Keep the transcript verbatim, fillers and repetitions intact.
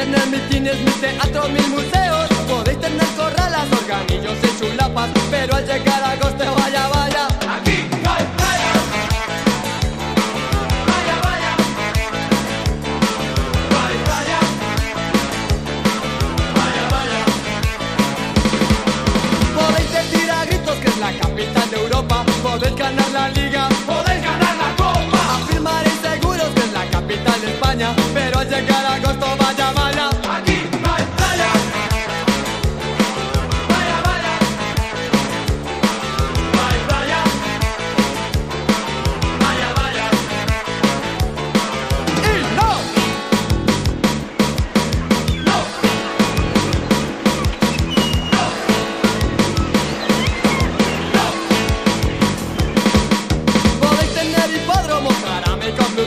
tener mitines, mil teatros, mil museos. Podéis tener corralas, organillos y chulapas, pero al llegar a agosto, vaya, vaya, aquí no hay playa. Vaya, vaya, no hay playa. Vaya, vaya. Podéis decir a gritos que es la capital de Europa. Podéis ganar la liga, podéis ganar la copa. Afirmaréis seguros que es la capital de España, pero al llegar a